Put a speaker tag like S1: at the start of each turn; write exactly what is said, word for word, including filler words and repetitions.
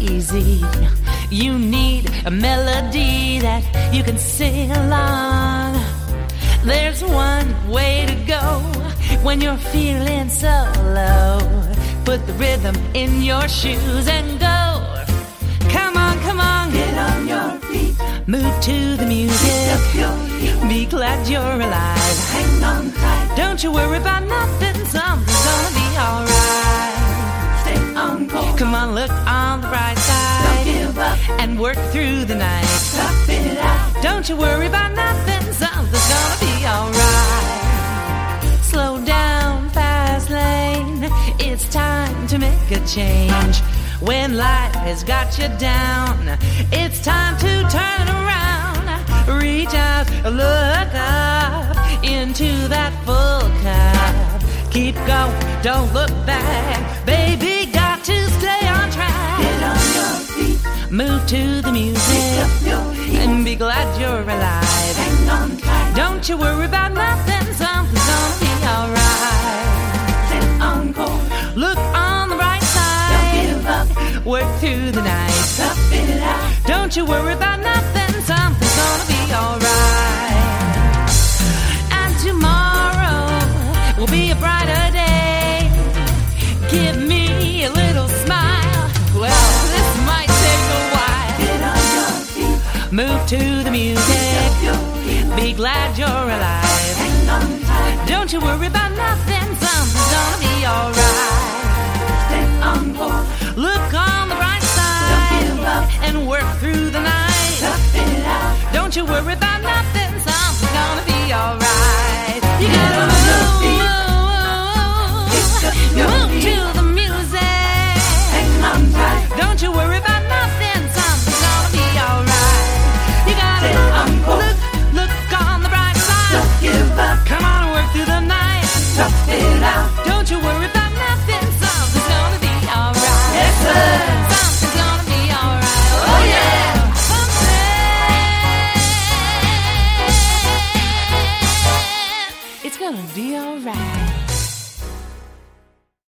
S1: crazy. You need a melody that you can sing along. There's one way to go when you're feeling so low. Put the rhythm in your shoes and go. Come on, come on,
S2: Get on your feet.
S1: move to the music.
S2: Up your heels.
S1: Be glad you're alive.
S2: Hang on tight.
S1: Don't you worry about nothing, something's gonna be alright.
S2: Stay on course.
S1: Come on, look on the bright
S2: Don't
S1: side
S2: give up.
S1: and work through the night.
S2: Tough it out.
S1: Don't you worry about nothing, something's gonna be alright. Slow down, fast lane, it's time to make a change. When life has got you down, it's time to turn it around. Reach out, look up into that full cup. Keep going, don't look back. Baby, got to stay on track.
S2: Get on your feet.
S1: Move to the music
S2: Up your heels.
S1: and be glad you're alive.
S2: Hang on tight.
S1: Don't you worry about nothing, something's gonna be alright.
S2: Stay on course.
S1: Look on the bright
S2: Don't
S1: side,
S2: give up.
S1: work through the night.
S2: Tough it out.
S1: Don't you worry about nothing, something's gonna be alright. And tomorrow will be a brighter day. Give me a little smile. Well, this might take a while.
S2: Get on your feet.
S1: Move to the music,
S2: Up your heels.
S1: be glad you're alive.
S2: Hang on tight.
S1: Don't you worry about nothing, something's gonna be alright.
S2: Stay on course.
S1: Look on the bright
S2: Don't
S1: side
S2: give up.
S1: and work through the night.
S2: Tough it out.
S1: Don't you worry about nothing.